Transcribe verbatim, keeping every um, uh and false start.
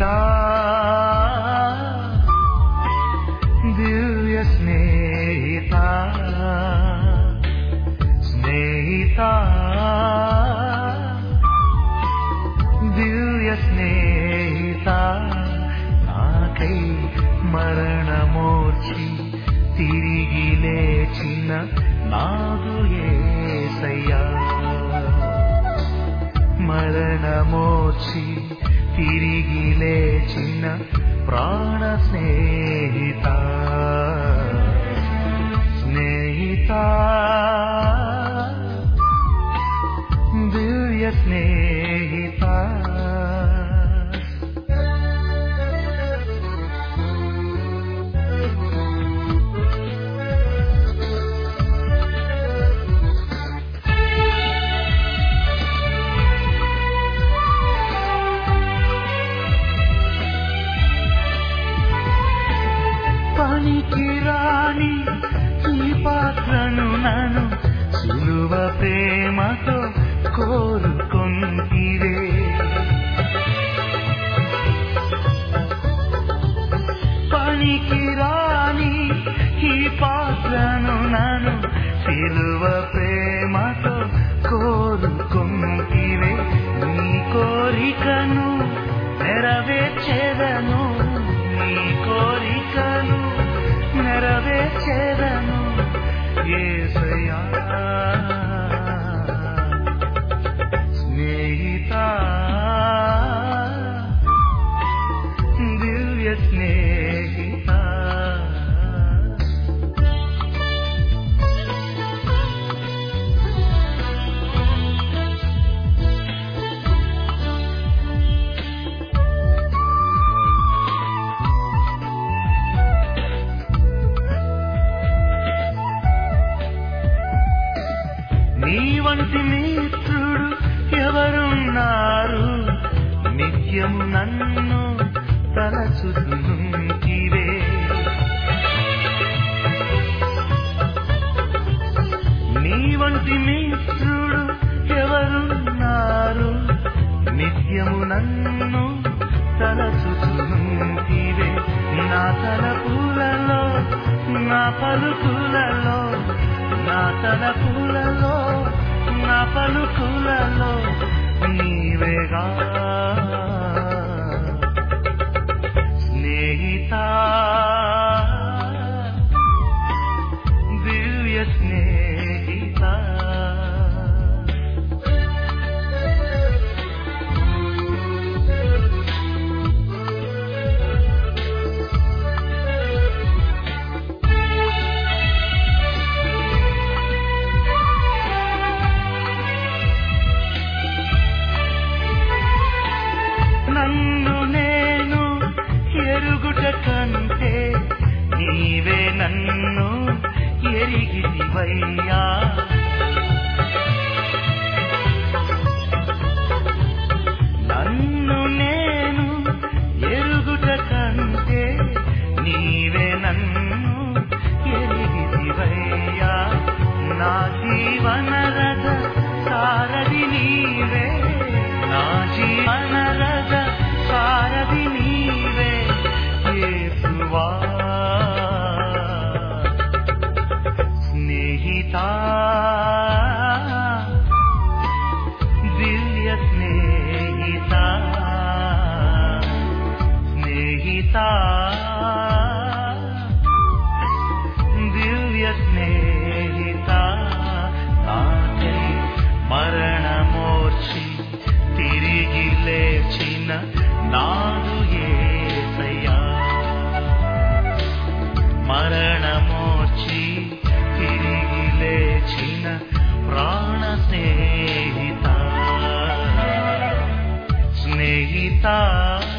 దివ్య స్నేహిత స్నేహిత దివ్య స్నేహిత నాకై మరణమోర్చి తిరిగి లేచిన నాదు యేసయ్యా మరణమోర్చి తిరిగి లేచిన ప్రాణ స్నేహిత స్నేహిత దివ్య స్నేహిత పనికిరాని ఈ పాత్రను నన్ను సులువ ప్రేమతో కోరుకొంటివే పనికిరాని ఈ పాత్రను నన్ను సులువ ప్రేమతో కోరుకొంటివే నీ కోరికను నెరవేర్చెదను నీ కోరికను నెరవేర్చెదను యేసయ్యా స్నేహిత దివ్య స్నేహిత నీ వంటి మిత్రుడు ఎవరున్నారు నిత్యము నన్ను తలచుతుంటివే నీ వంటి మిత్రుడు ఎవరున్నారు నిత్యము నన్ను తలచుతుంటివే నా తలపులలో నా పలుకులలో నా తలపులలో నా పలుకులలో నీవేగా స్నేహిత దివ్య స్నేహిత నన్ను నేను ఎరుగుట కంటే నీవే నన్ను ఎరిగితివయ్యా నన్ను నేను ఎరుగుట కంటే నీవే నన్ను ఎరిగితివయ్యా నా జీవన రథ సారథి నీవే నా జీవన రథ సారథి నీవే యేసువా స్నేహిత దివ్య స్నేహిత స్నేహిత దివ్య స్నేహిత నాకై మరణమోర్చి తిరిగి లేచిన నాదు యేసయ్యా మరణమోర్చి తిరిగి లేచిన ప్రాణ స్నేహిత స్నేహిత